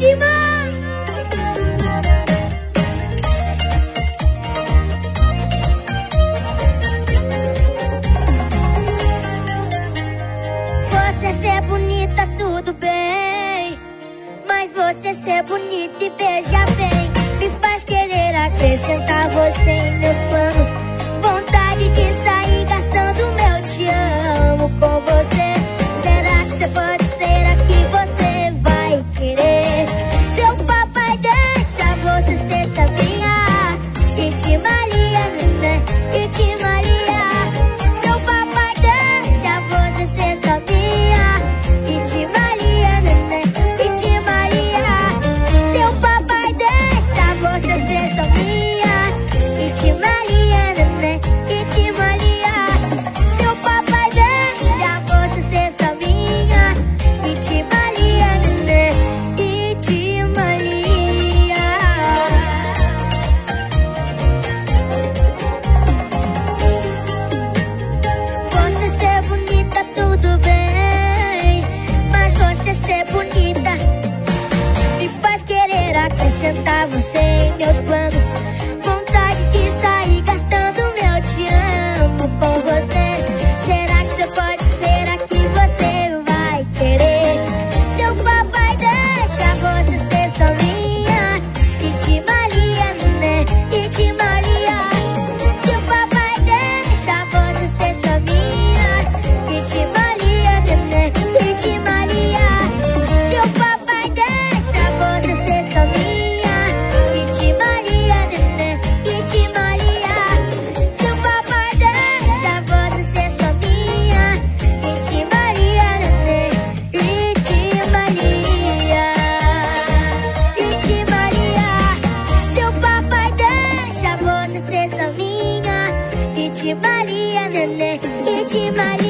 íntima. Você ser bonita, tudo bem, mas você ser bonita e beijar bem me faz querer acrescentar você em meus planos. Vontade de sair gastando meu te amo com você. Será que você pode ser a que você vai querer? Seu papai deixa você ser sabinha e te malia, né? E te malia. Seu papai deixa você ser sabinha e te malia, né? E te malia. Seu papai deixa você ser sabinha e te malia, né? E te malia. Seu papai deixa você ser sabinha e te malia, né? E te malia. Você ser bonita, tudo bem, mas você ser bonita me faz querer acrescentar você em meus planos. Vontade de sair gastando meu te amo com você. Será que você pode ser a que você vai querer? Seu papai deixa você ser só minha e te malia, né? E te malia. Seu papai deixa você ser só minha e te malia, né? E te malia. Seu papai deixa você ser só minha e te malia, né? E te malia. Seu papai deixa você ser só minha e te malia, né? E te malia. E te malia. Seu papai deixa você ser só minha e te malia, né? E te malia.